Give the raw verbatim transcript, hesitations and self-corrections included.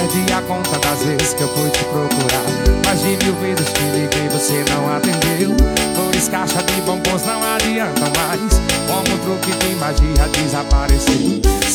perdi a conta das vezes que eu fui te procurar. Mais de mil vezes te liguei, você não atendeu. Flores, caixa de bombons não adiantam mais. Como um truque de magia desapareceu.